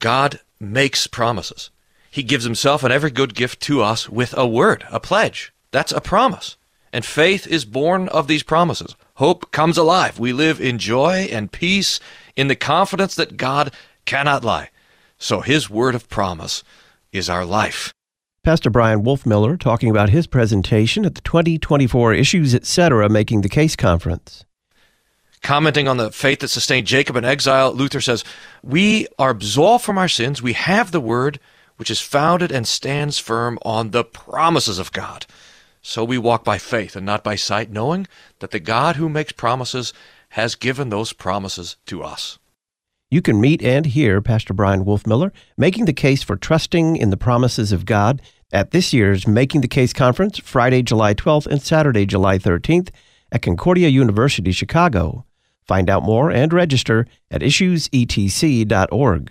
God makes promises. He gives himself and every good gift to us with a word, a pledge. That's a promise. And faith is born of these promises. Hope comes alive. We live in joy and peace in the confidence that God cannot lie. So his word of promise is our life. Pastor Bryan Wolfmueller talking about his presentation at the 2024 Issues Etc. Making the Case Conference. Commenting on the faith that sustained Jacob in exile, Luther says, "We are absolved from our sins. We have the word, which is founded and stands firm on the promises of God. So we walk by faith and not by sight, knowing that the God who makes promises has given those promises to us." You can meet and hear Pastor Bryan Wolfmueller making the case for trusting in the promises of God at this year's Making the Case Conference, Friday, July 12th and Saturday, July 13th at Concordia University, Chicago. Find out more and register at issuesetc.org.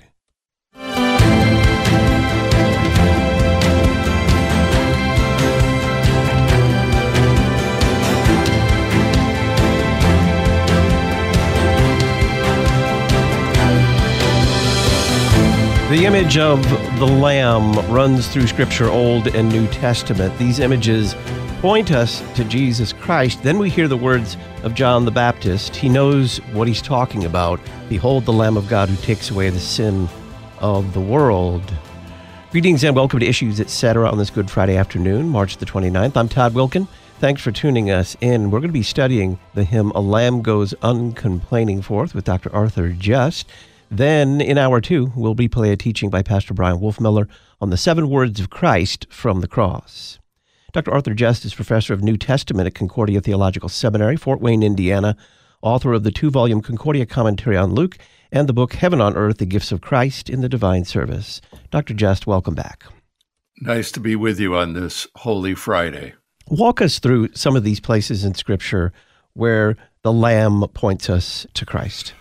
The image of the Lamb runs through Scripture, Old and New Testament. These images point us to Jesus Christ. Then we hear the words of John the Baptist. He knows what he's talking about. Behold the Lamb of God who takes away the sin of the world. Greetings and welcome to Issues Etc. on this Good Friday afternoon, March the 29th. I'm Todd Wilkin. Thanks for tuning us in. We're going to be studying the hymn "A Lamb Goes Uncomplaining Forth" with Dr. Arthur Just. Then, in Hour 2, we'll replay a teaching by Pastor Bryan Wolfmueller on the 7 words of Christ from the cross. Dr. Arthur Just is professor of New Testament at Concordia Theological Seminary, Fort Wayne, Indiana, author of the 2-volume Concordia Commentary on Luke, and the book Heaven on Earth, The Gifts of Christ in the Divine Service. Dr. Just, welcome back. Nice to be with you on this Holy Friday. Walk us through some of these places in Scripture where the Lamb points us to Christ.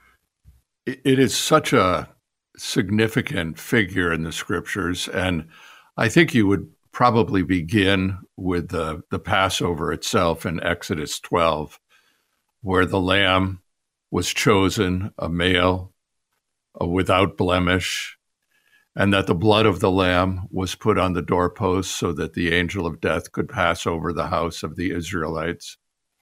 It is such a significant figure in the Scriptures, and I think you would probably begin with the Passover itself in Exodus 12, where the Lamb was chosen, a male, without blemish, and that the blood of the Lamb was put on the doorpost so that the angel of death could pass over the house of the Israelites.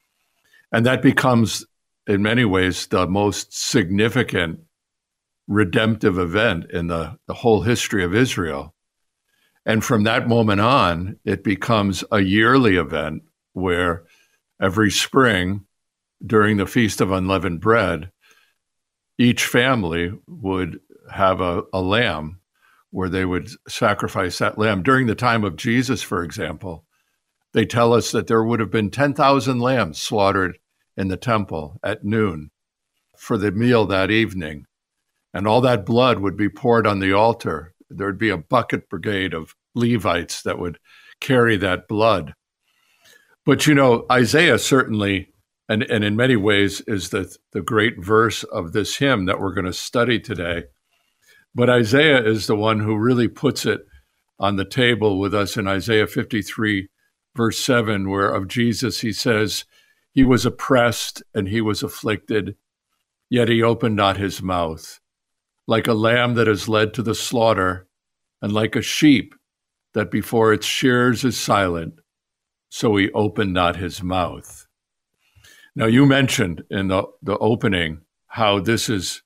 And that becomes, in many ways, the most significant redemptive event in the whole history of Israel. And from that moment on, it becomes a yearly event where every spring, during the Feast of Unleavened Bread, each family would have a lamb where they would sacrifice that lamb. During the time of Jesus, for example, they tell us that there would have been 10,000 lambs slaughtered in the temple at noon for the meal that evening. And all that blood would be poured on the altar. There would be a bucket brigade of Levites that would carry that blood. But, you know, Isaiah certainly, and in many ways, is the great verse of this hymn that we're going to study today. But Isaiah is the one who really puts it on the table with us in Isaiah 53, verse 7, where of Jesus he says, "He was oppressed and he was afflicted, yet he opened not his mouth. Like a lamb that is led to the slaughter, and like a sheep that before its shearers is silent, so he opened not his mouth." Now, you mentioned in the opening how this is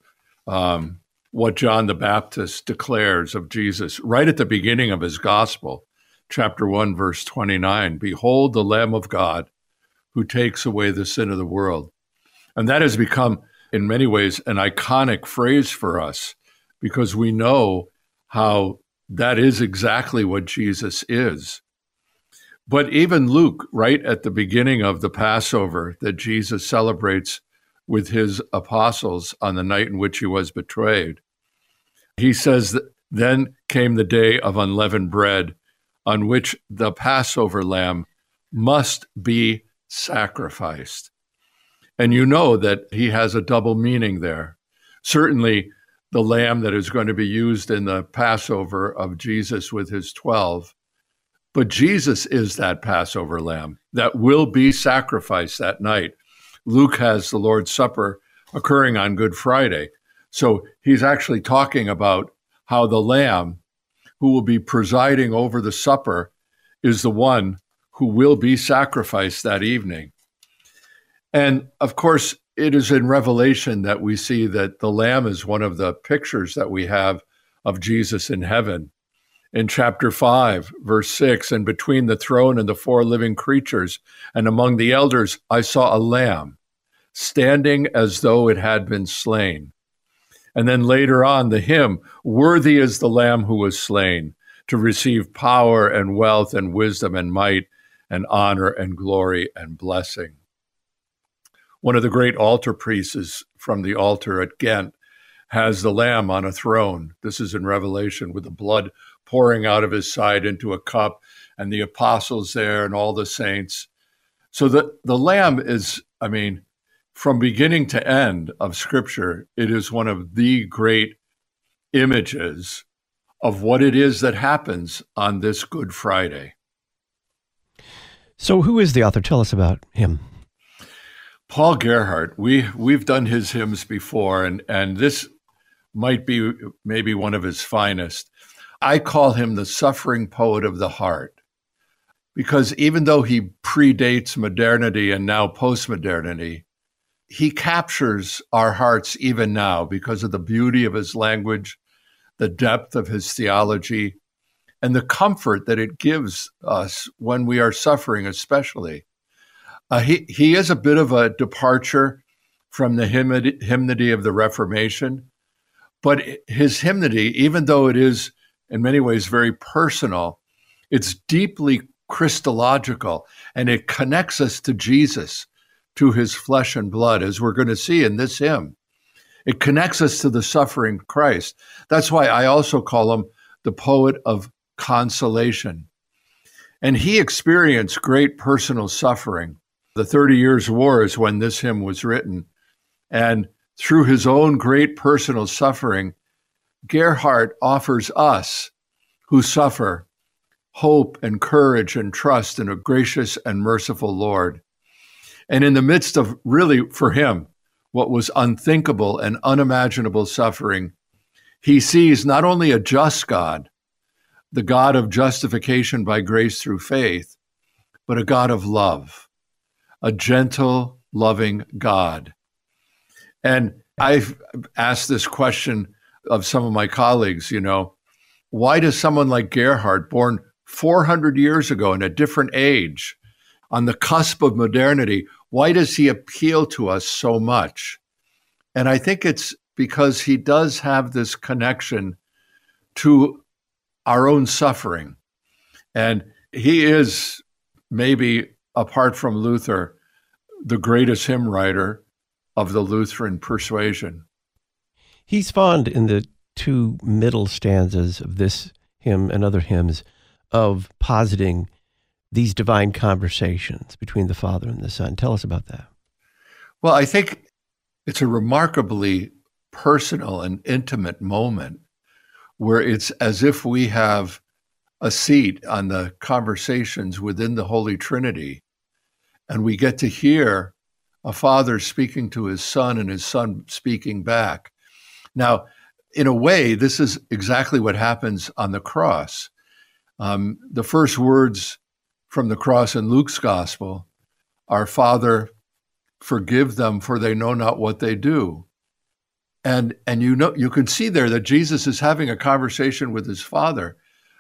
what John the Baptist declares of Jesus right at the beginning of his gospel, chapter 1, verse 29, "Behold the Lamb of God who takes away the sin of the world." And that has become, in many ways, an iconic phrase for us because we know how that is exactly what Jesus is. But even Luke, right at the beginning of the Passover that Jesus celebrates with his apostles on the night in which he was betrayed, he says that then came the day of unleavened bread on which the Passover lamb must be sacrificed. And you know that he has a double meaning there. Certainly, the lamb that is going to be used in the Passover of Jesus with his 12, but Jesus is that Passover lamb that will be sacrificed that night. Luke has the Lord's Supper occurring on Good Friday. So he's actually talking about how the Lamb who will be presiding over the supper is the one who will be sacrificed that evening. And of course, it is in Revelation that we see that the Lamb is one of the pictures that we have of Jesus in heaven. In chapter 5, verse 6, and between the throne and the four living creatures, and among the elders, I saw a lamb standing as though it had been slain. And then later on, the hymn, worthy is the Lamb who was slain to receive power and wealth and wisdom and might and honor and glory and blessing. One of the great altar priests from the altar at Ghent has the Lamb on a throne. This is in Revelation, with the blood pouring out of his side into a cup, and the apostles there and all the saints. So the Lamb is, from beginning to end of Scripture, it is one of the great images of what it is that happens on this Good Friday. So who is the author? Tell us about him. Paul Gerhardt. We've done his hymns before, and this might be maybe one of his finest. I call him the suffering poet of the heart, because even though he predates modernity and now postmodernity, he captures our hearts even now because of the beauty of his language, the depth of his theology, and the comfort that it gives us when we are suffering, especially. He is a bit of a departure from the hymnody of the Reformation, but his hymnody, even though it is in many ways very personal, it's deeply Christological, and it connects us to Jesus, to his flesh and blood, as we're going to see in this hymn. It connects us to the suffering Christ. That's why I also call him the poet of consolation. And he experienced great personal suffering. The 30 Years' War is when this hymn was written. And through his own great personal suffering, Gerhardt offers us who suffer hope and courage and trust in a gracious and merciful Lord. And in the midst of, really, for him, what was unthinkable and unimaginable suffering, he sees not only a just God, the God of justification by grace through faith, but a God of love, a gentle, loving God. And I've asked this question of some of my colleagues, why does someone like Gerhardt, born 400 years ago in a different age, on the cusp of modernity, why does he appeal to us so much? And I think it's because he does have this connection to our own suffering. And he is, maybe apart from Luther, the greatest hymn writer of the Lutheran persuasion. He's fond in the two middle stanzas of this hymn and other hymns of positing these divine conversations between the Father and the Son. Tell us about that. Well, I think it's a remarkably personal and intimate moment where it's as if we have a seat on the conversations within the Holy Trinity, and we get to hear a Father speaking to his Son and his Son speaking back. Now, in a way, this is exactly what happens on the cross. The first words from the cross in Luke's gospel are, Father, forgive them, for they know not what they do. And you can see there that Jesus is having a conversation with his Father.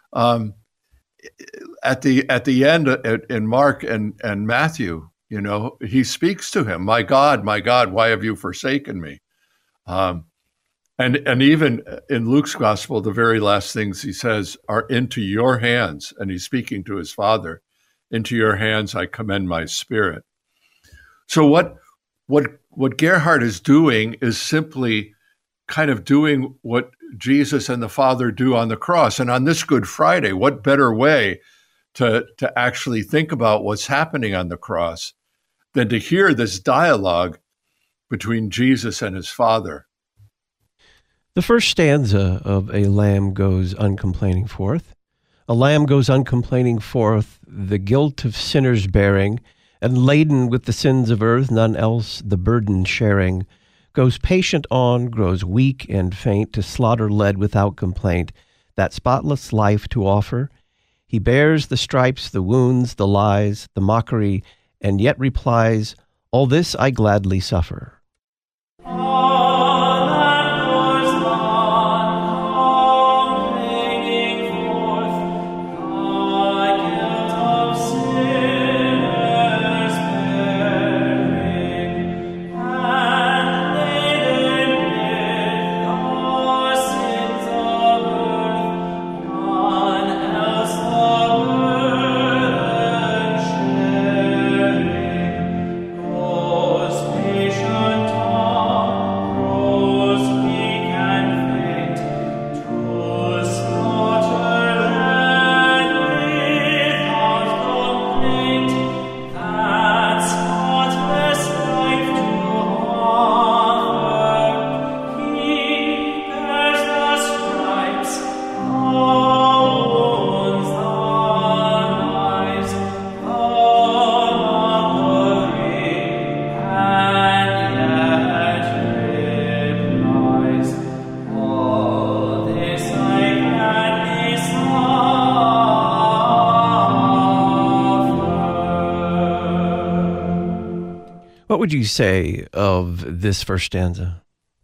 At the end in Mark and Matthew, he speaks to him, my God, why have you forsaken me? And even in Luke's gospel, the very last things he says are, into your hands, and he's speaking to his Father, into your hands I commend my spirit. So what Gerhardt is doing is simply kind of doing what Jesus and the Father do on the cross. And on this Good Friday, what better way to actually think about what's happening on the cross than to hear this dialogue between Jesus and his Father. The first stanza of A Lamb Goes Uncomplaining Forth. A lamb goes uncomplaining forth, the guilt of sinners bearing, and laden with the sins of earth, none else the burden sharing, goes patient on, grows weak and faint, to slaughter led without complaint, that spotless life to offer. He bears the stripes, the wounds, the lies, the mockery, and yet replies, all this I gladly suffer. What would you say of this first stanza?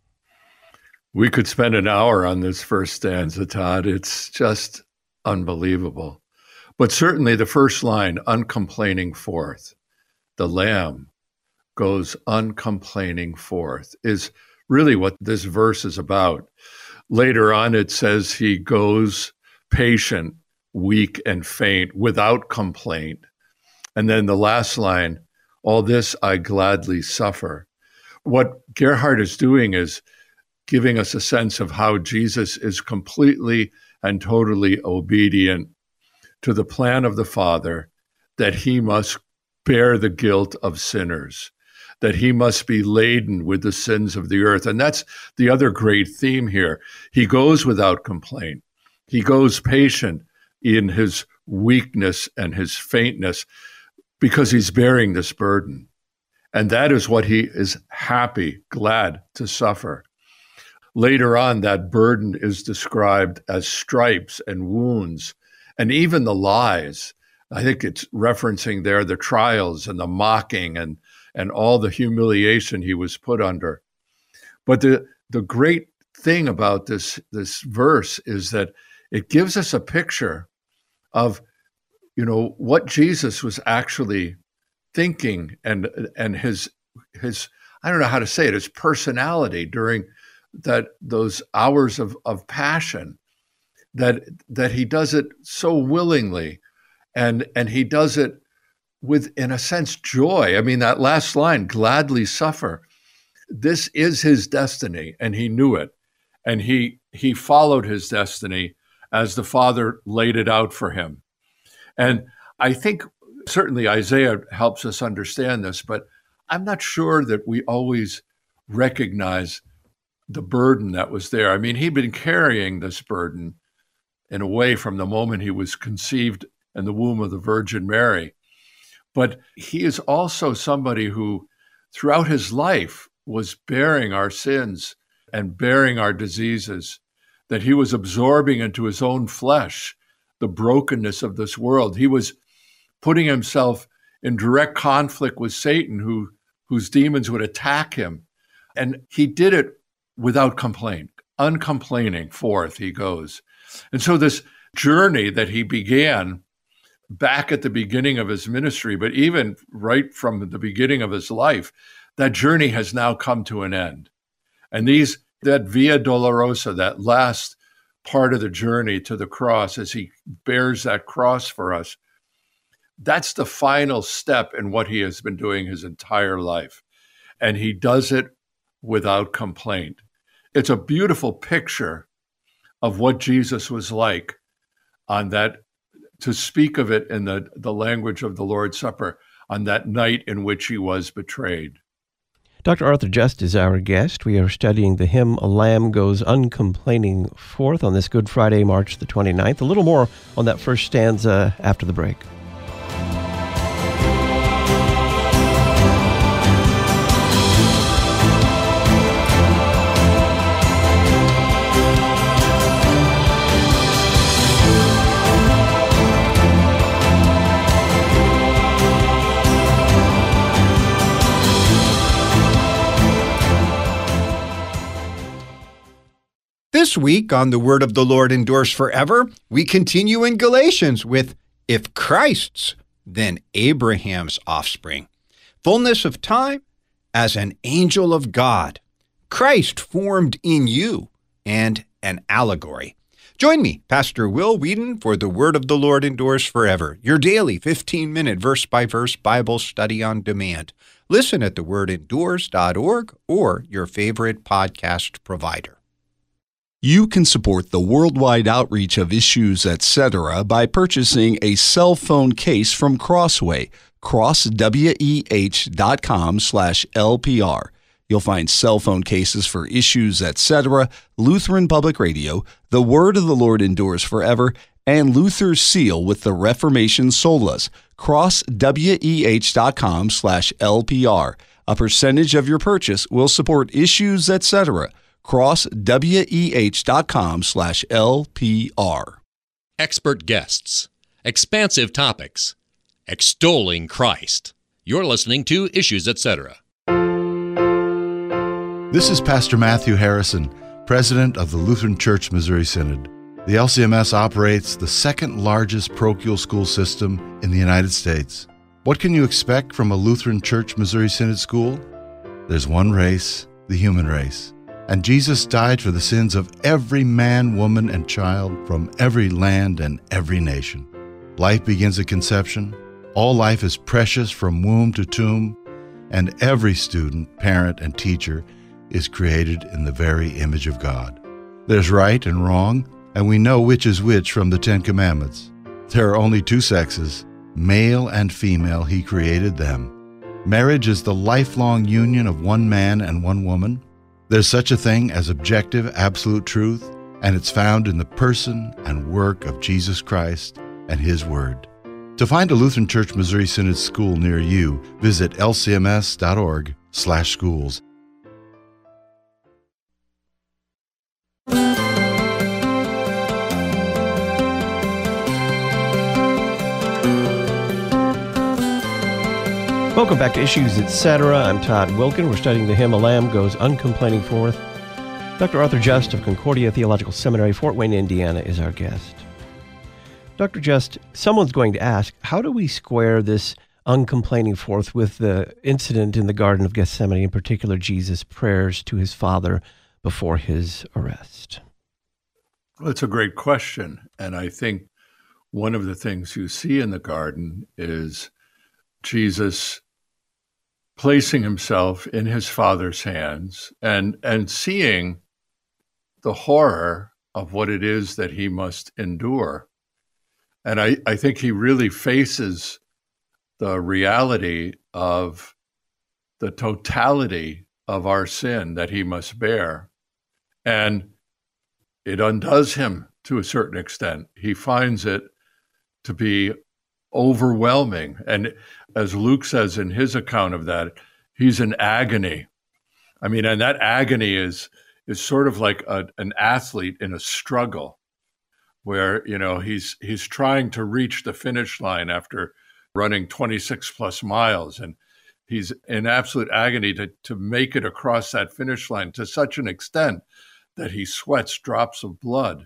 We could spend an hour on this first stanza, Todd. It's just unbelievable. But certainly the first line, uncomplaining forth, the Lamb goes uncomplaining forth, is really what this verse is about. Later on, it says he goes patient, weak, and faint, without complaint. And then the last line, all this I gladly suffer. What Gerhard is doing is giving us a sense of how Jesus is completely and totally obedient to the plan of the Father, that he must bear the guilt of sinners, that he must be laden with the sins of the earth. And that's the other great theme here. He goes without complaint. He goes patient in his weakness and his faintness, because he's bearing this burden. And that is what he is happy, glad to suffer. Later on, that burden is described as stripes and wounds, and even the lies. I think it's referencing there the trials and the mocking and all the humiliation he was put under. But the great thing about this verse is that it gives us a picture of what Jesus was actually thinking and his I don't know how to say it, his personality during those hours of passion, that he does it so willingly and he does it with, in a sense, joy. I mean, that last line, gladly suffer. This is his destiny, and he knew it. And he followed his destiny as the Father laid it out for him. And I think certainly Isaiah helps us understand this, but I'm not sure that we always recognize the burden that was there. I mean, he'd been carrying this burden in a way from the moment he was conceived in the womb of the Virgin Mary. But he is also somebody who, throughout his life, was bearing our sins and bearing our diseases, that he was absorbing into his own flesh the brokenness of this world. He was putting himself in direct conflict with Satan, whose demons would attack him. And he did it without complaint. Uncomplaining forth he goes. And so this journey that he began back at the beginning of his ministry, but even right from the beginning of his life, that journey has now come to an end. And that Via Dolorosa, that last part of the journey to the cross, as he bears that cross for us, that's the final step in what he has been doing his entire life. And he does it without complaint. It's a beautiful picture of what Jesus was like on that, to speak of it in the language of the Lord's Supper, on that night in which he was betrayed. Dr. Arthur Just is our guest. We are studying the hymn, A Lamb Goes Uncomplaining Forth, on this Good Friday, March the 29th. A little more on that first stanza after the break. This week on The Word of the Lord Endures Forever, we continue in Galatians with, if Christ's, then Abraham's offspring. Fullness of time as an angel of God. Christ formed in you, and an allegory. Join me, Pastor Will Whedon, for The Word of the Lord Endures Forever, your daily 15-minute verse-by-verse Bible study on demand. Listen at thewordendures.org or your favorite podcast provider. You can support the worldwide outreach of Issues Etc. by purchasing a cell phone case from Crossway, crossweh.com/LPR. You'll find cell phone cases for Issues Etc., Lutheran Public Radio, The Word of the Lord Endures Forever, and Luther's Seal with the Reformation Solas, crossweh.com/LPR. A percentage of your purchase will support Issues Etc., crossweh.com/LPR. Expert guests, expansive topics, extolling Christ. You're listening to Issues Etc. This is Pastor Matthew Harrison, President of the Lutheran Church Missouri Synod. The LCMS operates the second largest parochial school system in the United States. What can you expect from a Lutheran Church Missouri Synod school? There's one race, the human race. And Jesus died for the sins of every man, woman, and child from every land and every nation. Life begins at conception. All life is precious from womb to tomb. And every student, parent, and teacher is created in the very image of God. There's right and wrong, and we know which is which from the Ten Commandments. There are only two sexes, male and female. He created them. Marriage is the lifelong union of one man and one woman. There's such a thing as objective, absolute truth, and it's found in the person and work of Jesus Christ and His Word. To find a Lutheran Church Missouri Synod school near you, visit lcms.org/schools. Welcome back to Issues Etc. I'm Todd Wilkin. We're studying the hymn, A Lamb Goes Uncomplaining Forth. Dr. Arthur Just of Concordia Theological Seminary, Fort Wayne, Indiana, is our guest. Dr. Just, someone's going to ask, how do we square this uncomplaining forth with the incident in the Garden of Gethsemane, in particular Jesus' prayers to his Father before his arrest? Well, it's a great question. And I think one of the things you see in the garden is Jesus placing himself in his Father's hands and seeing the horror of what it is that he must endure. And I think he really faces the reality of the totality of our sin that he must bear. And it undoes him to a certain extent. He finds it to be overwhelming. And as Luke says in his account of that, he's in agony. I mean, and that agony is sort of like an athlete in a struggle where, you know, he's trying to reach the finish line after running 26 plus miles. And he's in absolute agony to make it across that finish line to such an extent that he sweats drops of blood.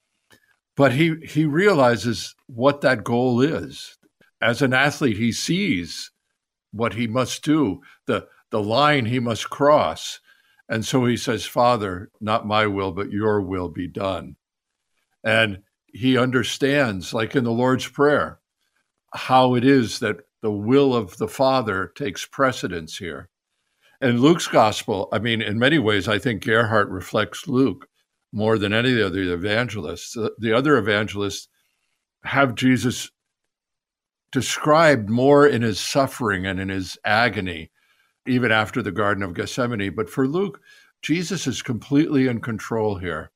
But he realizes what that goal is. As an athlete, he sees what he must do, the line he must cross. And so he says, Father, not my will, but your will be done. And he understands, like in the Lord's Prayer, how it is that the will of the Father takes precedence here. And Luke's gospel, I mean, in many ways, I think Gerhardt reflects Luke more than any of the other evangelists. The other evangelists have Jesus described more in his suffering and in his agony, even after the Garden of Gethsemane. But for Luke, Jesus is completely in control here.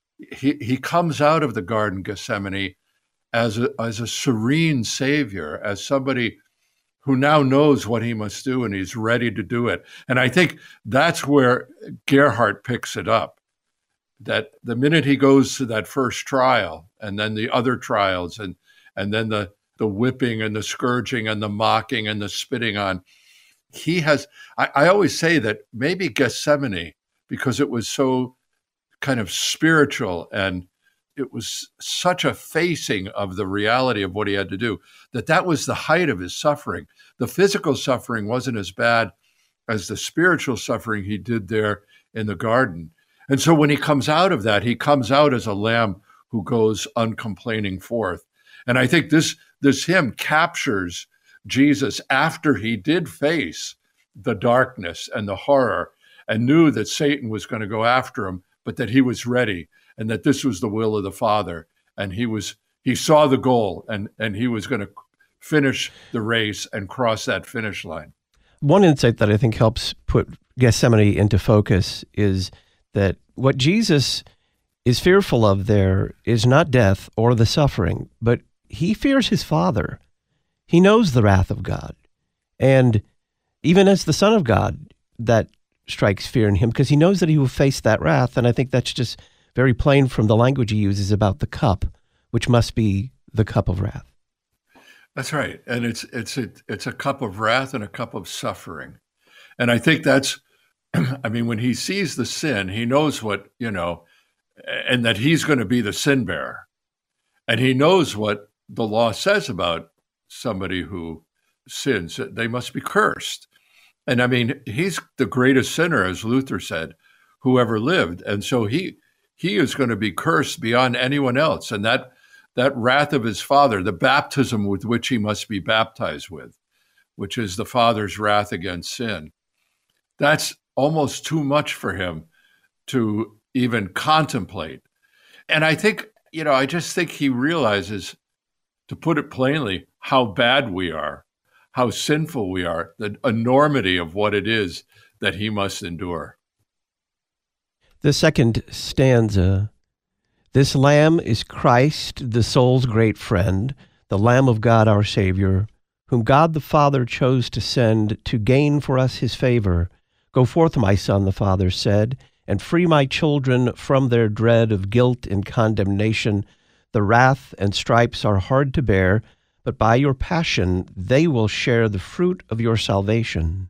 He comes out of the Garden of Gethsemane as a serene Savior, as somebody who now knows what he must do and he's ready to do it. And I think that's where Gerhardt picks it up, that the minute he goes to that first trial and then the other trials and then the whipping and the scourging and the mocking and the spitting on, he has, I always say that maybe Gethsemane, because it was so kind of spiritual, and it was such a facing of the reality of what he had to do, that was the height of his suffering. The physical suffering wasn't as bad as the spiritual suffering he did there in the garden. And so when he comes out of that, he comes out as a lamb who goes uncomplaining forth. And I think this hymn captures Jesus after he did face the darkness and the horror and knew that Satan was going to go after him, but that he was ready and that this was the will of the Father. And he saw the goal, and he was going to finish the race and cross that finish line. One insight that I think helps put Gethsemane into focus is that what Jesus is fearful of there is not death or the suffering, but he fears his Father. He knows the wrath of God. And even as the Son of God, that strikes fear in him because he knows that he will face that wrath. And I think that's just very plain from the language he uses about the cup, which must be the cup of wrath. That's right. And it's a cup of wrath and a cup of suffering. And I think that's, I mean, when he sees the sin, he knows what, and that he's going to be the sin bearer. And he knows what the law says about somebody who sins. They must be cursed. And I mean, he's the greatest sinner, as Luther said, who ever lived. And so he is going to be cursed beyond anyone else. And that wrath of his Father, the baptism with which he must be baptized with, which is the Father's wrath against sin, that's almost too much for him to even contemplate. And I think, I just think he realizes, to put it plainly, how bad we are, how sinful we are, the enormity of what it is that he must endure. The second stanza: this Lamb is Christ, the soul's great friend, the Lamb of God our Savior, whom God the Father chose to send to gain for us his favor. Go forth, my son, the Father said, and free my children from their dread of guilt and condemnation. The wrath and stripes are hard to bear, but by your passion they will share the fruit of your salvation.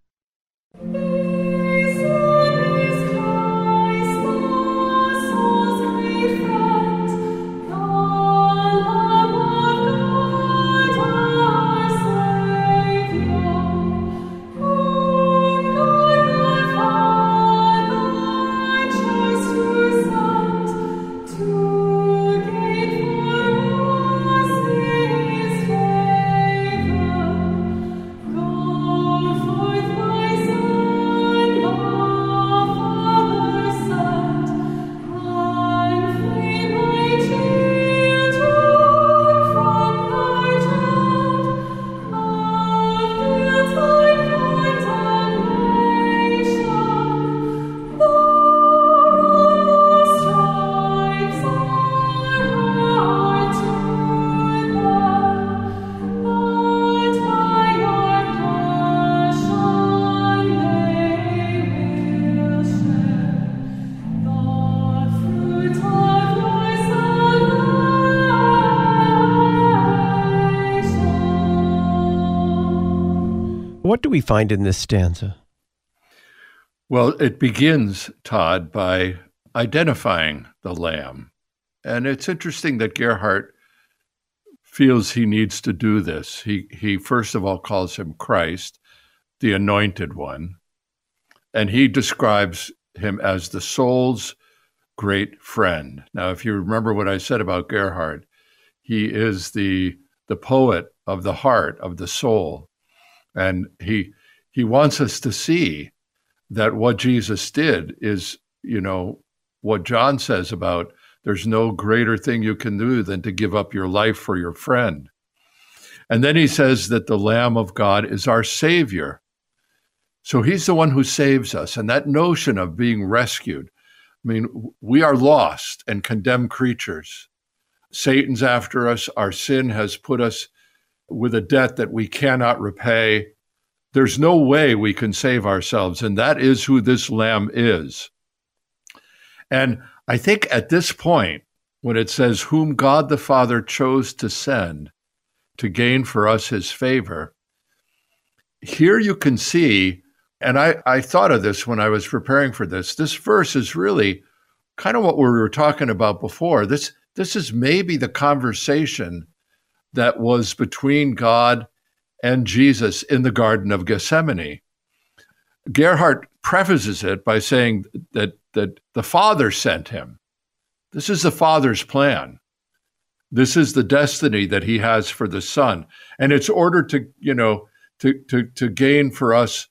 What do we find in this stanza? Well, it begins, Todd, by identifying the Lamb. And it's interesting that Gerhardt feels he needs to do this. He first of all calls him Christ, the Anointed One, and he describes him as the soul's great friend. Now, if you remember what I said about Gerhardt, he is the poet of the heart, of the soul. And he wants us to see that what Jesus did is, what John says about there's no greater thing you can do than to give up your life for your friend. And then he says that the Lamb of God is our Savior. So he's the one who saves us. And that notion of being rescued, I mean, we are lost and condemned creatures. Satan's after us. Our sin has put us with a debt that we cannot repay. There's no way we can save ourselves, and that is who this Lamb is. And I think at this point, when it says, whom God the Father chose to send to gain for us his favor, here you can see, and I thought of this when I was preparing for this verse is really kind of what we were talking about before. This is maybe the conversation that was between God and Jesus in the Garden of Gethsemane. Gerhard prefaces it by saying that the Father sent him. This is the Father's plan. This is the destiny that he has for the Son. And it's ordered to gain for us,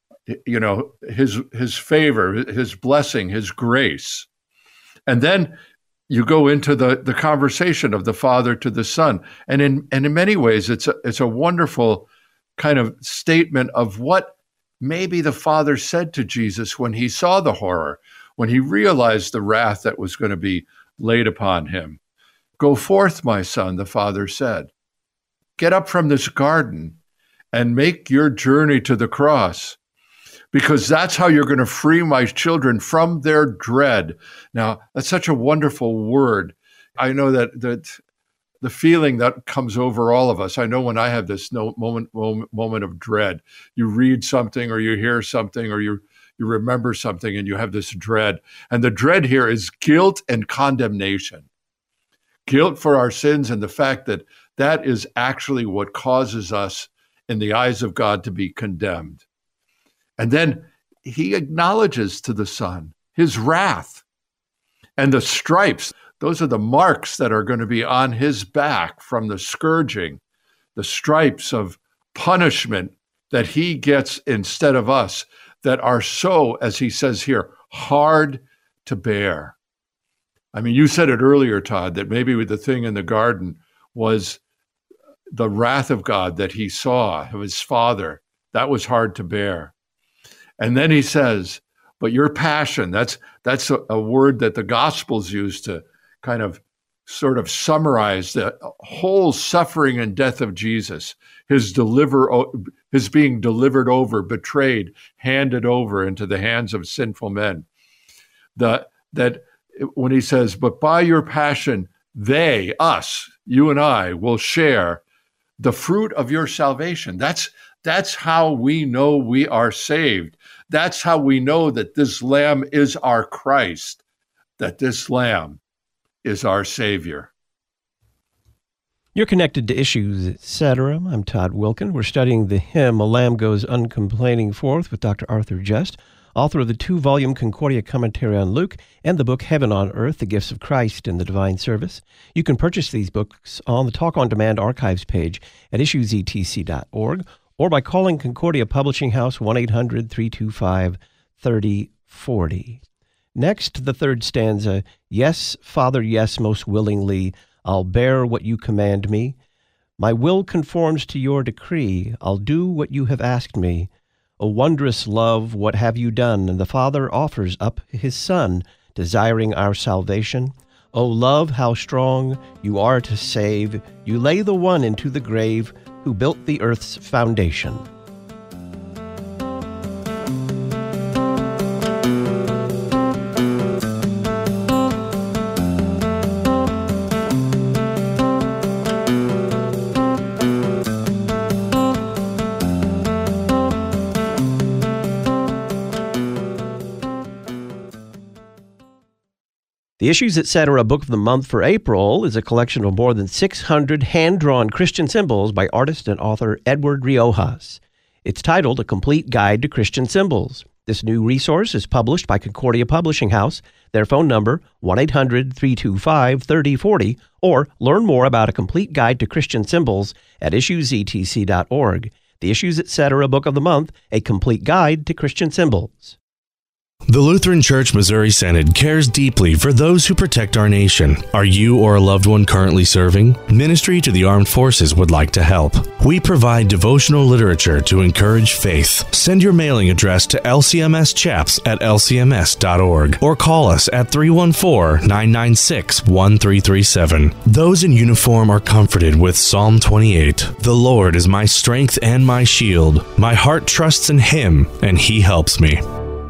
his favor, his blessing, his grace. And then you go into the conversation of the Father to the Son. And in many ways, it's a wonderful kind of statement of what maybe the Father said to Jesus when he saw the horror, when he realized the wrath that was going to be laid upon him. Go forth, my son, the Father said. Get up from this garden and make your journey to the cross, because that's how you're going to free my children from their dread. Now, that's such a wonderful word. I know that the feeling that comes over all of us, I know when I have this moment of dread, you read something or you hear something or you remember something and you have this dread. And the dread here is guilt and condemnation. Guilt for our sins and the fact that is actually what causes us in the eyes of God to be condemned. And then he acknowledges to the Son his wrath and the stripes. Those are the marks that are going to be on his back from the scourging, the stripes of punishment that he gets instead of us, that are so, as he says here, hard to bear. I mean, you said it earlier, Todd, that maybe the thing in the garden was the wrath of God that he saw of his Father. That was hard to bear. And then he says, but your passion, that's a word that the Gospels use to kind of sort of summarize the whole suffering and death of Jesus, his being delivered over, betrayed, handed over into the hands of sinful men. That when he says, but by your passion, they, us, you and I, will share the fruit of your salvation. That's how we know we are saved. That's how we know that this Lamb is our Christ, that this Lamb is our Savior. You're connected to Issues, Etc. I'm Todd Wilkin. We're studying the hymn, A Lamb Goes Uncomplaining Forth, with Dr. Arthur Just, author of the 2-volume Concordia Commentary on Luke and the book Heaven on Earth, The Gifts of Christ in the Divine Service. You can purchase these books on the Talk on Demand archives page at issuesetc.org or by calling Concordia Publishing House 1-800-325-3040. Next, the third stanza, yes, Father, yes, most willingly, I'll bear what you command me. My will conforms to your decree. I'll do what you have asked me. O wondrous love, what have you done? And the Father offers up his Son, desiring our salvation. O love, how strong you are to save. You lay the one into the grave who built the earth's foundation. The Issues, Etc. Book of the Month for April is a collection of more than 600 hand-drawn Christian symbols by artist and author Edward Riojas. It's titled A Complete Guide to Christian Symbols. This new resource is published by Concordia Publishing House. Their phone number, 1-800-325-3040, or learn more about A Complete Guide to Christian Symbols at issuesetc.org. The Issues, Etc. Book of the Month, A Complete Guide to Christian Symbols. The Lutheran Church Missouri Synod cares deeply for those who protect our nation. Are you or a loved one currently serving? Ministry to the Armed Forces would like to help. We provide devotional literature to encourage faith. Send your mailing address to lcmschaps@lcms.org or call us at 314-996-1337. Those in uniform are comforted with Psalm 28. The Lord is my strength and my shield. My heart trusts in Him, and He helps me.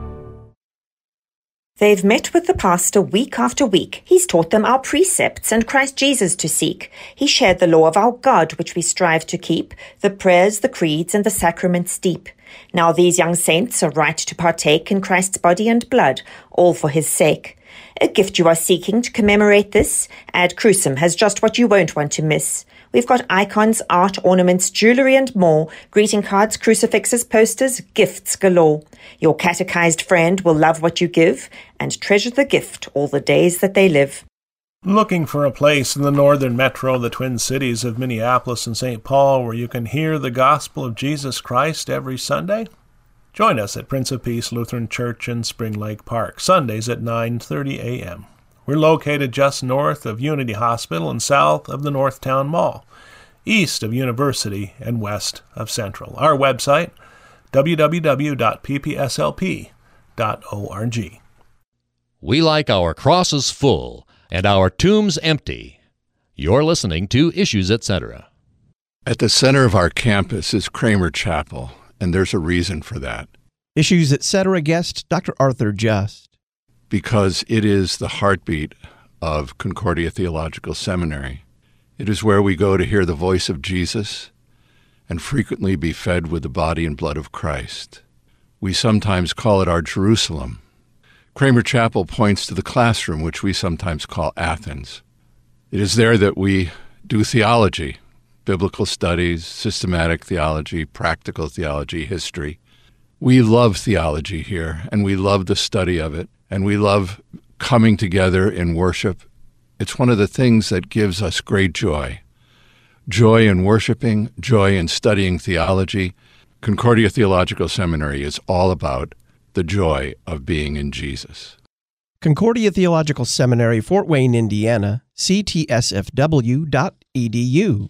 They've met with the pastor week after week. He's taught them our precepts and Christ Jesus to seek. He shared the law of our God, which we strive to keep, the prayers, the creeds, and the sacraments deep. Now these young saints are right to partake in Christ's body and blood, all for his sake. A gift you are seeking to commemorate this? Ad Crucem has just what you won't want to miss. We've got icons, art, ornaments, jewelry, and more. Greeting cards, crucifixes, posters, gifts galore. Your catechized friend will love what you give and treasure the gift all the days that they live. Looking for a place in the northern metro, the Twin Cities of Minneapolis and St. Paul, where you can hear the gospel of Jesus Christ every Sunday? Join us at Prince of Peace Lutheran Church in Spring Lake Park, Sundays at 9:30 a.m. We're located just north of Unity Hospital and south of the Northtown Mall, east of University and west of Central. Our website, www.ppslp.org. We like our crosses full and our tombs empty. You're listening to Issues, Etc. At the center of our campus is Kramer Chapel, and there's a reason for that. Issues, Etc. guest Dr. Arthur Just. Because it is the heartbeat of Concordia Theological Seminary. It is where we go to hear the voice of Jesus and frequently be fed with the body and blood of Christ. We sometimes call it our Jerusalem. Kramer Chapel points to the classroom, which we sometimes call Athens. It is there that we do theology, biblical studies, systematic theology, practical theology, history. We love theology here, and we love the study of it, and we love coming together in worship. It's one of the things that gives us great joy. Joy in worshiping, joy in studying theology. Concordia Theological Seminary is all about the joy of being in Jesus. Concordia Theological Seminary, Fort Wayne, Indiana, ctsfw.edu.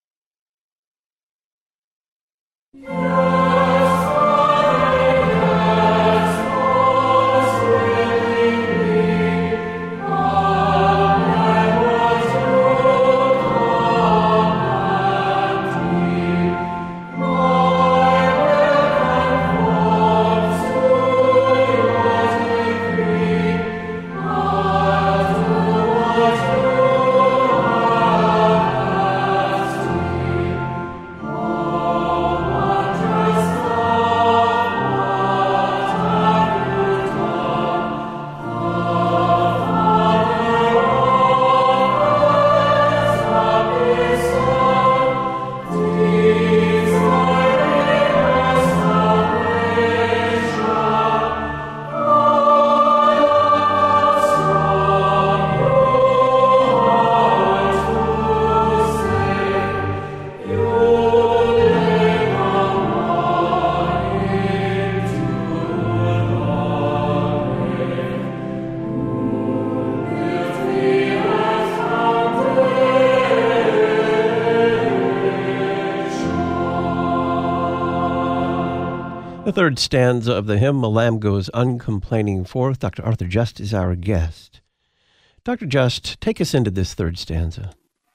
The third stanza of the hymn, "A Lamb Goes Uncomplaining Forth." Dr. Arthur Just is our guest. Dr. Just, take us into this third stanza.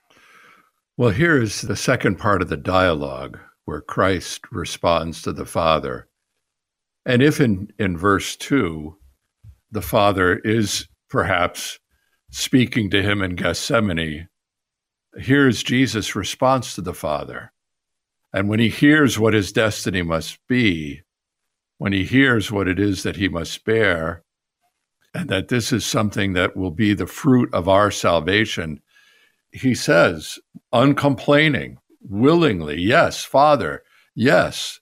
Well, here is the second part of the dialogue where Christ responds to the Father. And if in verse 2, the Father is perhaps speaking to him in Gethsemane, here's Jesus' response to the Father. And when he hears what his destiny must be, when he hears what it is that he must bear, and that this is something that will be the fruit of our salvation, he says, uncomplaining, willingly, yes, Father, yes.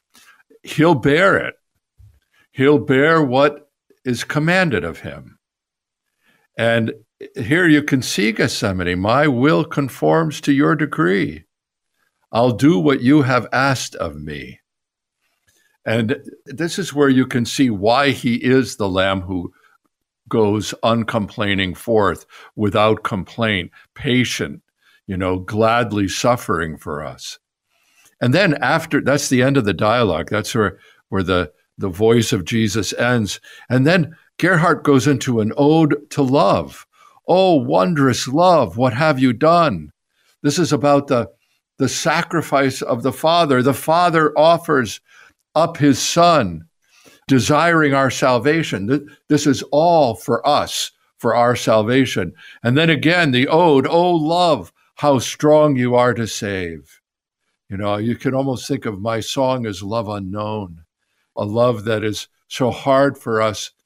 He'll bear it. He'll bear what is commanded of him. And here you can see Gethsemane, my will conforms to your decree. I'll do what you have asked of me. And this is where you can see why he is the Lamb who goes uncomplaining forth, without complaint, patient, gladly suffering for us. And then after, that's the end of the dialogue. That's where the voice of Jesus ends. And then Gerhard goes into an ode to love. Oh, wondrous love, what have you done? This is about the sacrifice of the Father. The Father offers up his Son, desiring our salvation. This is all for us, for our salvation. And then again, the ode, oh, love, how strong you are to save. You can almost think of my song as love unknown, a love that is so hard for us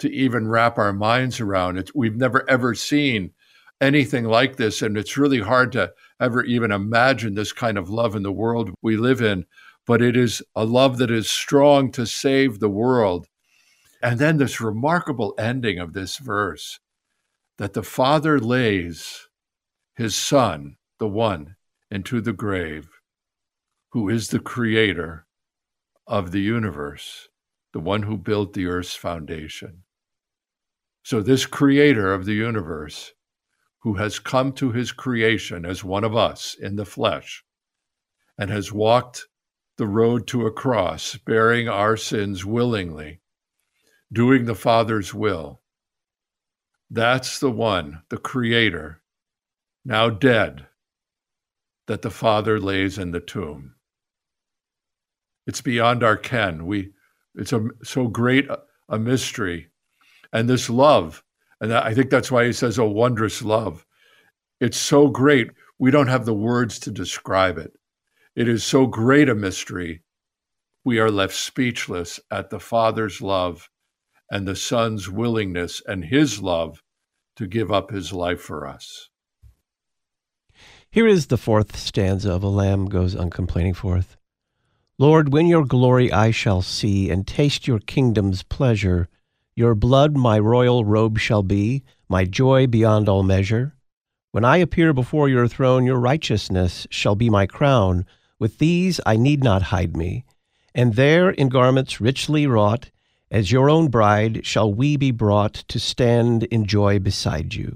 to even wrap our minds around. We've never ever seen anything like this, and it's really hard to ever even imagine this kind of love in the world we live in. But it is a love that is strong to save the world. And then this remarkable ending of this verse, that the Father lays his Son, the one, into the grave, who is the creator of the universe, the one who built the earth's foundation. So this creator of the universe, who has come to his creation as one of us in the flesh, and has walked the road to a cross, bearing our sins willingly, doing the Father's will. That's the one, the creator, now dead, that the Father lays in the tomb. It's beyond our ken. It's so great a mystery. And this love, and I think that's why he says a wondrous love. It's so great, we don't have the words to describe it. It is so great a mystery, we are left speechless at the Father's love and the Son's willingness and his love to give up his life for us. Here is the fourth stanza of A Lamb Goes Uncomplaining Forth. Lord, when your glory I shall see, and taste your kingdom's pleasure, your blood my royal robe shall be, my joy beyond all measure. When I appear before your throne, your righteousness shall be my crown. With these I need not hide me. And there, in garments richly wrought, as your own bride, shall we be brought to stand in joy beside you.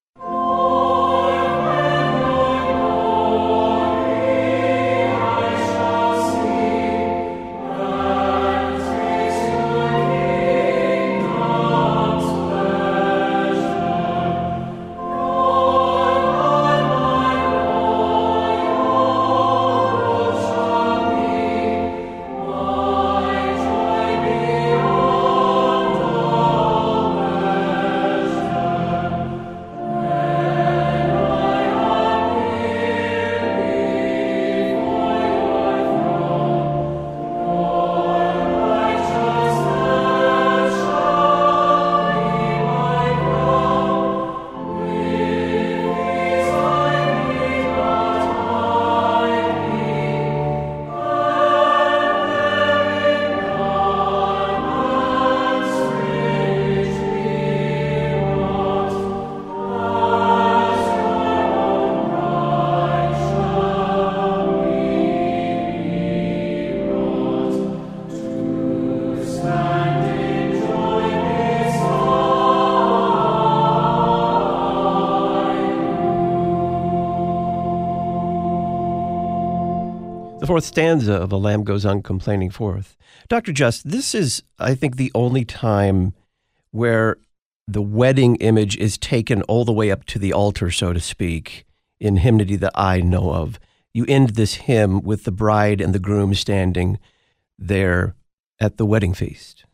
The fourth stanza of A Lamb Goes Uncomplaining Forth. Dr. Just, this is, I think, the only time where the wedding image is taken all the way up to the altar, so to speak, in hymnody that I know of. You end this hymn with the bride and the groom standing there at the wedding feast.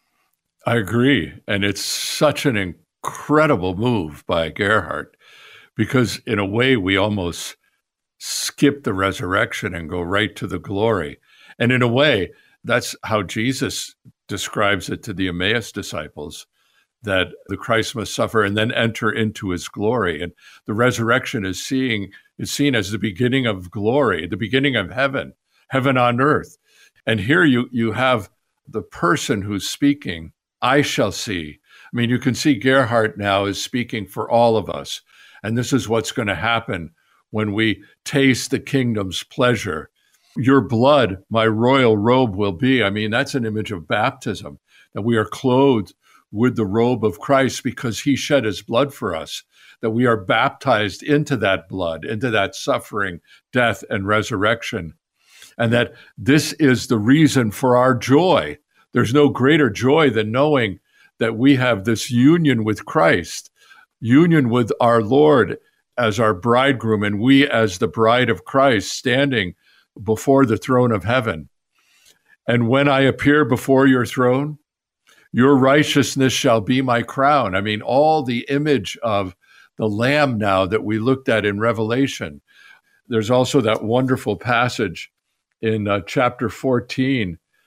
I agree. And it's such an incredible move by Gerhardt, because in a way we almost skip the resurrection and go right to the glory. And in a way, that's how Jesus describes it to the Emmaus disciples, that the Christ must suffer and then enter into his glory. And the resurrection is seen as the beginning of glory, the beginning of heaven on earth. And here you have the person who's speaking, I shall see. I mean, you can see Gerhardt now is speaking for all of us. And this is what's going to happen when we taste the kingdom's pleasure. Your blood, my royal robe will be. I mean, that's an image of baptism, that we are clothed with the robe of Christ because he shed his blood for us, that we are baptized into that blood, into that suffering, death, and resurrection, and that this is the reason for our joy. There's no greater joy than knowing that we have this union with Christ, union with our Lord as our bridegroom, and we as the bride of Christ standing before the throne of heaven. And when I appear before your throne, your righteousness shall be my crown. I mean, all the image of the Lamb now that we looked at in Revelation. There's also that wonderful passage in chapter 14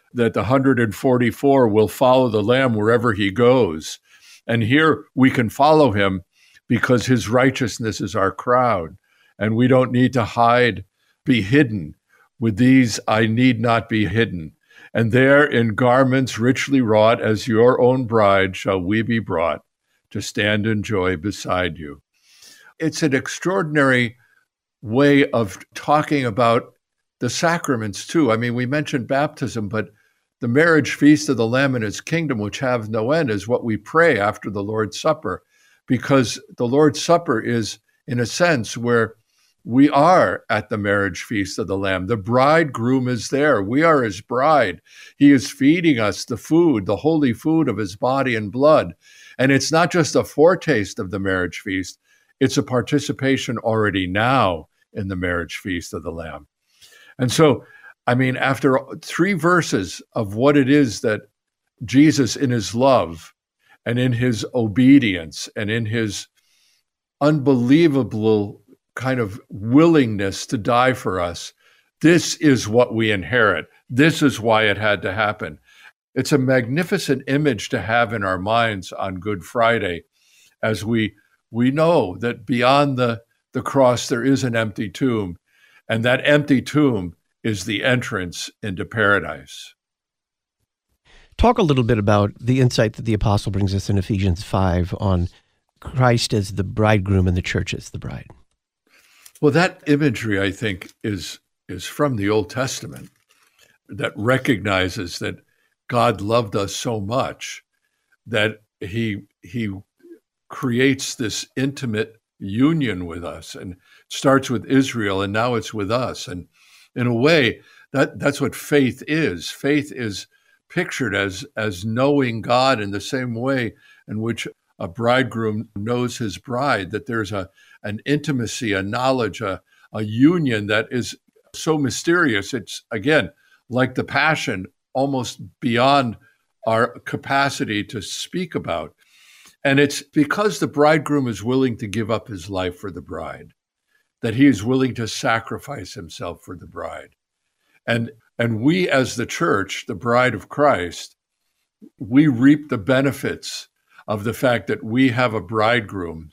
that the 144 will follow the Lamb wherever he goes. And here we can follow him because his righteousness is our crown. And we don't need to hide, be hidden. With these I need not be hidden. And there in garments richly wrought, as your own bride shall we be brought to stand in joy beside you. It's an extraordinary way of talking about the sacraments too. I mean, we mentioned baptism, but the marriage feast of the Lamb and his kingdom, which have no end, is what we pray after the Lord's Supper, because the Lord's Supper is, in a sense, where we are at the marriage feast of the Lamb. The bridegroom is there. We are his bride. He is feeding us the food, the holy food of his body and blood. And it's not just a foretaste of the marriage feast. It's a participation already now in the marriage feast of the Lamb. And so, I mean, after 3 verses of what it is that Jesus, in his love and in his obedience and in his unbelievable kind of willingness to die for us, this is what we inherit. This is why it had to happen. It's a magnificent image to have in our minds on Good Friday, as we know that beyond the cross there is an empty tomb, and that empty tomb is the entrance into paradise. Talk a little bit about the insight that the apostle brings us in Ephesians 5 on Christ as the bridegroom and the church as the bride. Well, that imagery, I think, is from the Old Testament, that recognizes that God loved us so much that he creates this intimate union with us, and starts with Israel, and now it's with us. And in a way, that's what faith is. Faith is pictured as knowing God in the same way in which a bridegroom knows his bride, that there's an intimacy, a knowledge, a union that is so mysterious. It's, again, like the Passion, almost beyond our capacity to speak about. And it's because the bridegroom is willing to give up his life for the bride, that he is willing to sacrifice himself for the bride. And we, as the church, the bride of Christ, we reap the benefits of the fact that we have a bridegroom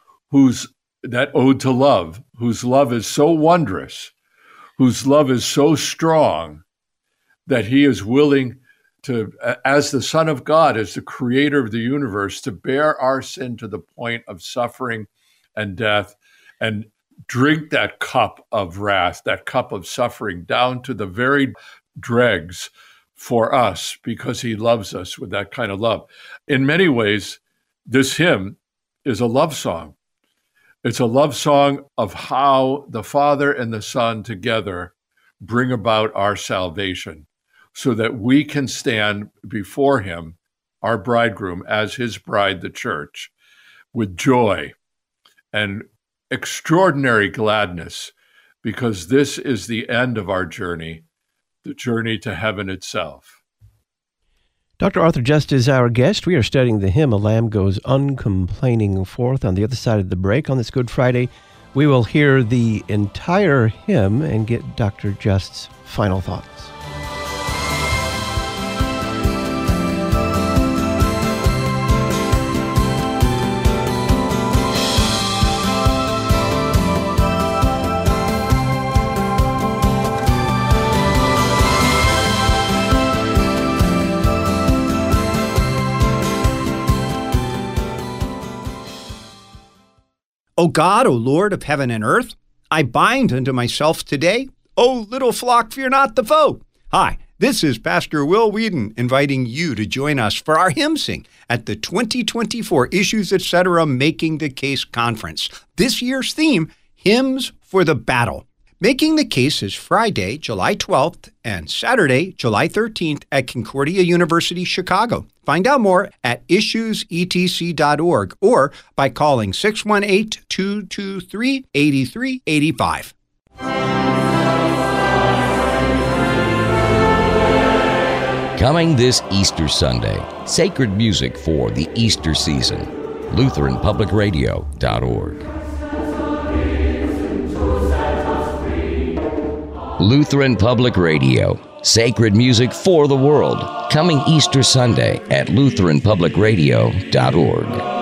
that ode to love, whose love is so wondrous, whose love is so strong, that he is willing to, as the Son of God, as the creator of the universe, to bear our sin to the point of suffering and death, and drink that cup of wrath, that cup of suffering, down to the very dregs for us, because he loves us with that kind of love. In many ways, this hymn is a love song. It's a love song of how the Father and the Son together bring about our salvation, so that we can stand before him, our bridegroom, as his bride, the church, with joy and extraordinary gladness, because this is the end of our journey, the journey to heaven itself. Dr. Arthur Just is our guest. We are studying the hymn, "A Lamb Goes Uncomplaining Forth." On the other side of the break on this Good Friday, we will hear the entire hymn and get Dr. Just's final thoughts. O God, O Lord of heaven and earth, I bind unto myself today, O little flock, fear not the foe. Hi, this is Pastor Will Whedon inviting you to join us for our hymn sing at the 2024 Issues Etc. Making the Case Conference. This year's theme, Hymns for the Battle. Making the Case is Friday, July 12th and Saturday, July 13th at Concordia University, Chicago. Find out more at issuesetc.org or by calling 618-223-8385. Coming this Easter Sunday, sacred music for the Easter season. LutheranPublicRadio.org. Lutheran Public Radio, Sacred music for the world, coming Easter Sunday at LutheranPublicRadio.org.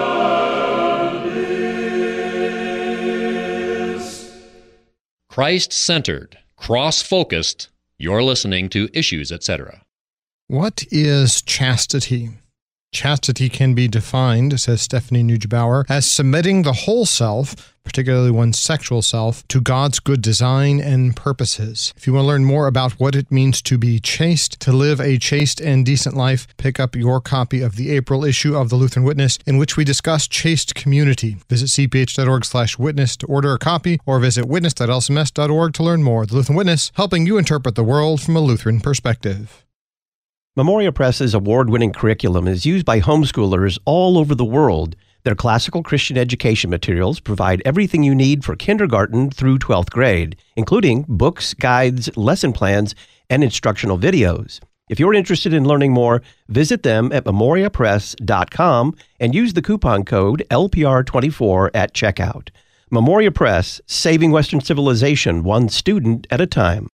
Christ-centered, cross-focused, you're listening to Issues, Etc. What is chastity? Chastity can be defined, says Stephanie Neugebauer, as submitting the whole self, particularly one's sexual self, to God's good design and purposes. If you want to learn more about what it means to be chaste, to live a chaste and decent life, pick up your copy of the April issue of the Lutheran Witness, in which we discuss chaste community. Visit cph.org/witness to order a copy, or visit witness.lcms.org to learn more. The Lutheran Witness, helping you interpret the world from a Lutheran perspective. Memoria Press's award-winning curriculum is used by homeschoolers all over the world. Their classical Christian education materials provide everything you need for kindergarten through 12th grade, including books, guides, lesson plans, and instructional videos. If you're interested in learning more, visit them at memoriapress.com and use the coupon code LPR24 at checkout. Memoria Press, saving Western civilization one student at a time.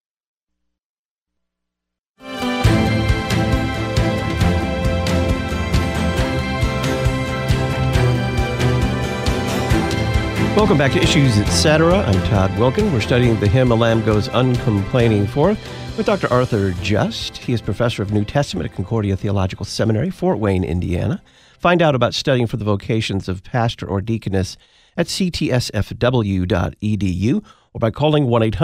Welcome back to Issues, Etc. I'm Todd Wilken. We're studying the hymn, "A Lamb Goes Uncomplaining Forth," with Dr. Arthur Just. He is professor of New Testament at Concordia Theological Seminary, Fort Wayne, Indiana. Find out about studying for the vocations of pastor or deaconess at ctsfw.edu or by calling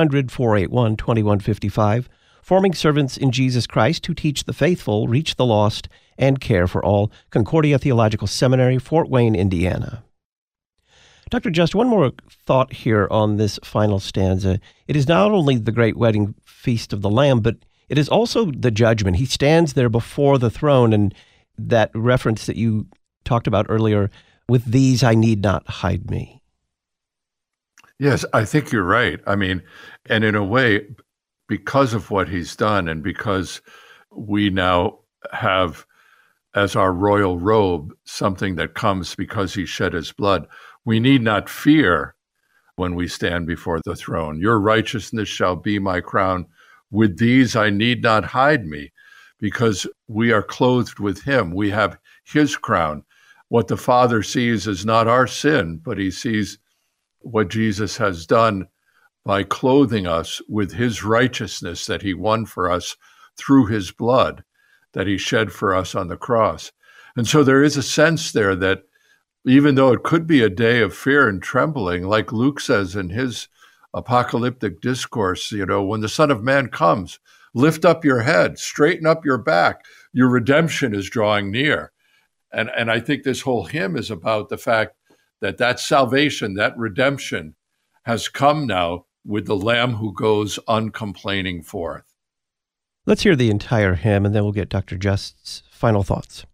1-800-481-2155. Forming servants in Jesus Christ who teach the faithful, reach the lost, and care for all. Concordia Theological Seminary, Fort Wayne, Indiana. Dr. Just, one more thought here on this final stanza. It is not only the great wedding feast of the Lamb, but it is also the judgment. He stands there before the throne, and that reference that you talked about earlier, "With these I need not hide me." Yes, I think you're right. I mean, and in a way, because of what he's done and because we now have as our royal robe something that comes because he shed his blood, we need not fear when we stand before the throne. Your righteousness shall be my crown. With these I need not hide me, because we are clothed with him. We have his crown. What the Father sees is not our sin, but he sees what Jesus has done by clothing us with his righteousness that he won for us through his blood that he shed for us on the cross. And so there is a sense there that even though it could be a day of fear and trembling, like Luke says in his apocalyptic discourse, when the Son of Man comes, lift up your head, straighten up your back, your redemption is drawing near. And I think this whole hymn is about the fact that that salvation, that redemption has come now with the Lamb who goes uncomplaining forth. Let's hear the entire hymn, and then we'll get Dr. Just's final thoughts.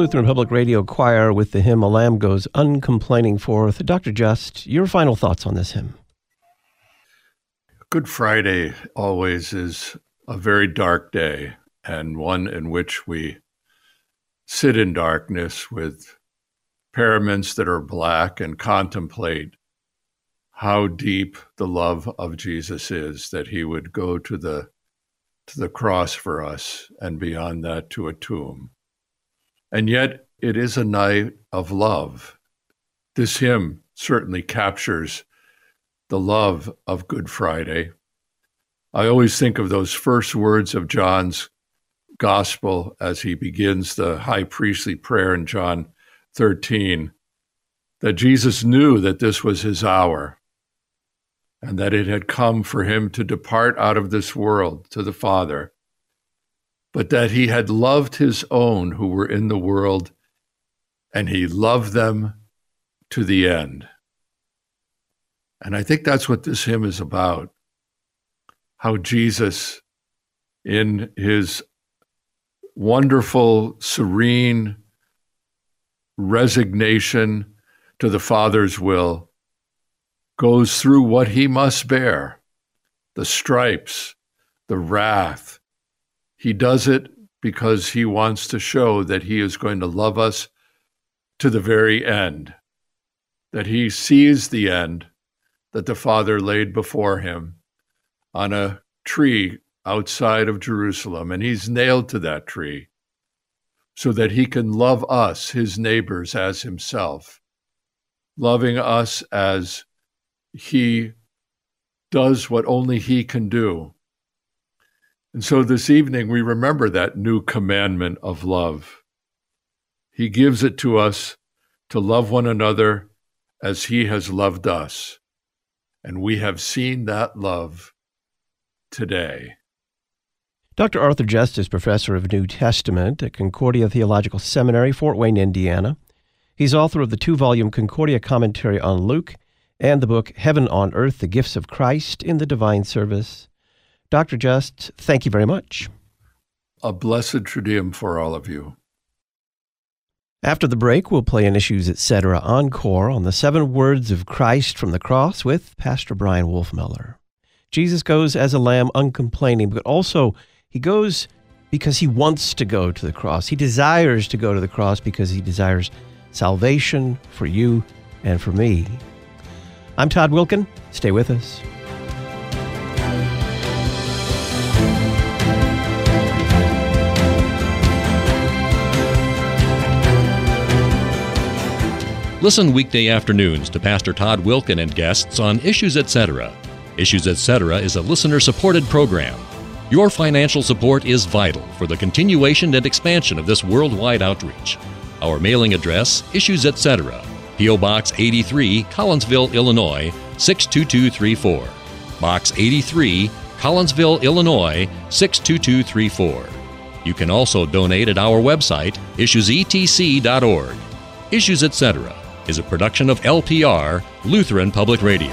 Lutheran Public Radio Choir with the hymn "A Lamb Goes Uncomplaining Forth." Dr. Just, your final thoughts on this hymn. Good Friday always is a very dark day, and one in which we sit in darkness with paraments that are black and contemplate how deep the love of Jesus is, that he would go to the cross for us, and beyond that to a tomb. And yet it is a night of love. This hymn certainly captures the love of Good Friday. I always think of those first words of John's gospel as he begins the high priestly prayer in John 13, that Jesus knew that this was his hour and that it had come for him to depart out of this world to the Father, but that he had loved his own who were in the world, and he loved them to the end. And I think that's what this hymn is about, how Jesus, in his wonderful, serene resignation to the Father's will, goes through what he must bear, the stripes, the wrath. He does it because he wants to show that he is going to love us to the very end, that he sees the end that the Father laid before him on a tree outside of Jerusalem, and he's nailed to that tree so that he can love us, his neighbors, as himself, loving us as he does what only he can do. And so this evening we remember that new commandment of love. He gives it to us to love one another as he has loved us. And we have seen that love today. Dr. Arthur Just is professor of New Testament at Concordia Theological Seminary, Fort Wayne, Indiana. He's author of the 2-volume Concordia Commentary on Luke and the book Heaven on Earth, The Gifts of Christ in the Divine Service. Dr. Just, thank you very much. A blessed Triduum for all of you. After the break, we'll play an Issues Etc. encore on the 7 words of Christ from the cross with Pastor Brian Wolfmuller. Jesus goes as a lamb uncomplaining, but also he goes because he wants to go to the cross. He desires to go to the cross because he desires salvation for you and for me. I'm Todd Wilken. Stay with us. Listen weekday afternoons to Pastor Todd Wilken and guests on Issues Etc. Issues Etc. is a listener-supported program. Your financial support is vital for the continuation and expansion of this worldwide outreach. Our mailing address, Issues Etc., P.O. Box 83, Collinsville, Illinois, 62234. Box 83, Collinsville, Illinois, 62234. You can also donate at our website, issuesetc.org. Issues Etc. is a production of LPR, Lutheran Public Radio.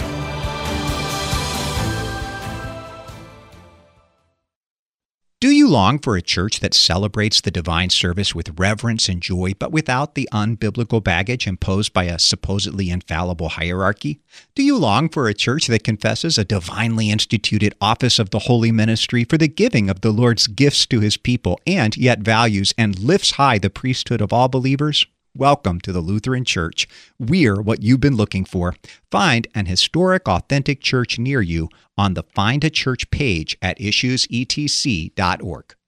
Do you long for a church that celebrates the divine service with reverence and joy, but without the unbiblical baggage imposed by a supposedly infallible hierarchy? Do you long for a church that confesses a divinely instituted office of the holy ministry for the giving of the Lord's gifts to his people, and yet values and lifts high the priesthood of all believers? Welcome to the Lutheran Church. We're what you've been looking for. Find an historic, authentic church near you on the Find a Church page at issuesetc.org.